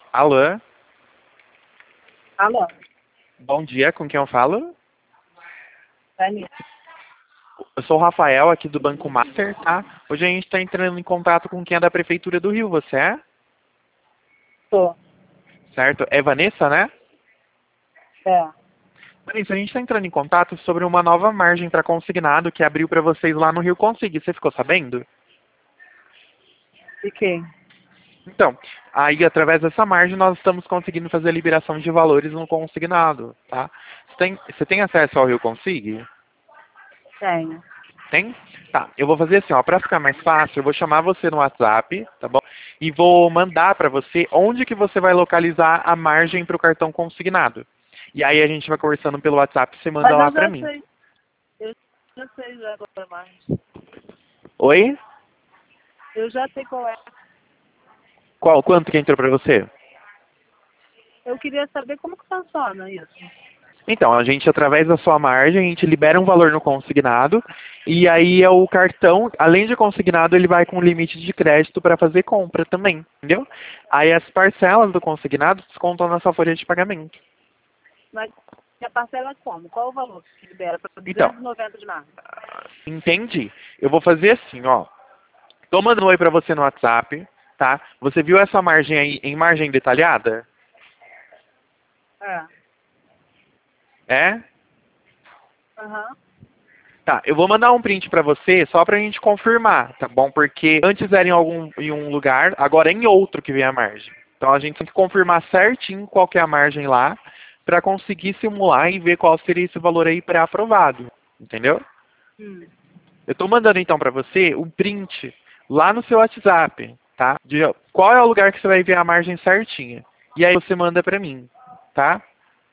Alô, Alô, bom dia, com quem eu falo? Dani. Eu sou o Rafael, aqui do Banco Master, tá? Hoje a gente está entrando em contato com quem é da Prefeitura do Rio, você é? Tô. Certo? É Vanessa, né? É. Vanessa, a gente está entrando em contato sobre uma nova margem para consignado que abriu para vocês lá no Rio Consig. Você ficou sabendo? Fiquei. Então, aí através dessa margem nós estamos conseguindo fazer a liberação de valores no consignado, tá? Você tem acesso ao Rio Consig? Tenho. Tem? Tá, eu vou fazer assim, ó, para ficar mais fácil, eu vou chamar você no WhatsApp, tá bom? E vou mandar para você onde que você vai localizar a margem para o cartão consignado. E aí a gente vai conversando pelo WhatsApp, você manda Mas lá eu para já mim. sei. Eu já sei já qual é mais. Oi? Eu já sei qual é. Quanto que entrou para você? Eu queria saber como que funciona isso. Então, a gente, através da sua margem, a gente libera um valor no consignado, e aí é o cartão, além de consignado, ele vai com limite de crédito para fazer compra também, entendeu? Aí as parcelas do consignado descontam na sua folha de pagamento. Mas a parcela é como? Qual o valor que se libera para Então, 290 de margem? entendi. Eu vou fazer assim, ó. Tô mandando um oi pra você no WhatsApp, tá? Você viu essa margem aí em margem detalhada? É. É? Aham. Tá, eu vou mandar um print pra você só pra gente confirmar, tá bom? Porque antes era em um lugar, agora é em outro que vem a margem. Então a gente tem que confirmar certinho qual que é a margem lá pra conseguir simular e ver qual seria esse valor aí pré-aprovado, entendeu? Hum. Eu tô mandando então pra você um print lá no seu WhatsApp, tá? De qual é o lugar que você vai ver a margem certinha. E aí você manda pra mim, tá?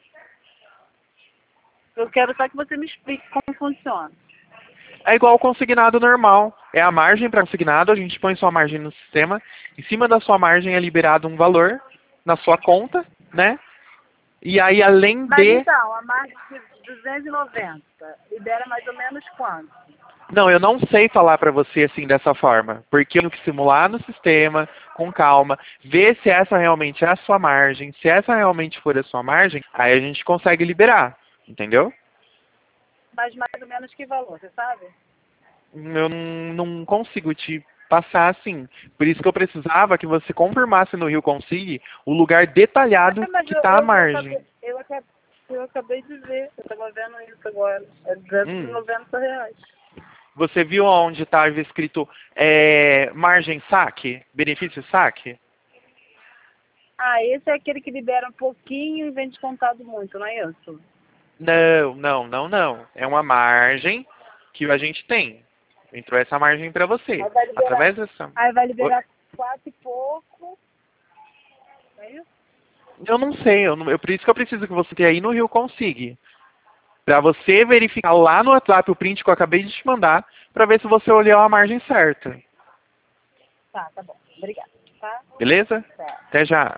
Eu quero só que você me explique como funciona. É igual o consignado normal. É a margem para consignado, a gente põe sua margem no sistema. Em cima da sua margem é liberado um valor na sua conta, né? E aí, além Mas de... então, a margem de 290 libera mais ou menos quanto? Não, eu não sei falar para você assim dessa forma. Porque eu tenho que simular no sistema, com calma, ver se essa realmente é a sua margem. Se essa realmente for a sua margem, aí a gente consegue liberar. Entendeu? Mas mais ou menos que valor, você sabe? Eu não consigo te passar assim. Por isso que eu precisava que você confirmasse no Rio Consig o lugar detalhado Mas que está a eu margem. acabei, eu acabei de ver, eu estava vendo isso agora. É Hum. R$ 290. Você viu onde estava escrito margem saque? Benefício saque? Ah, esse é aquele que libera um pouquinho e vem descontado muito, não é isso? Não, não, não, não. É uma margem que a gente tem. Entrou essa margem para você. Aí vai liberar, Através dessa... aí vai Oi? liberar 4 e pouco, não é isso? Eu não sei. Por isso que eu preciso que você tenha aí no Rio Consig. Para você verificar lá no WhatsApp o print que eu acabei de te mandar, para ver se você olhou a margem certa. Tá bom. Obrigada. Tá? Beleza? Certo. Até já.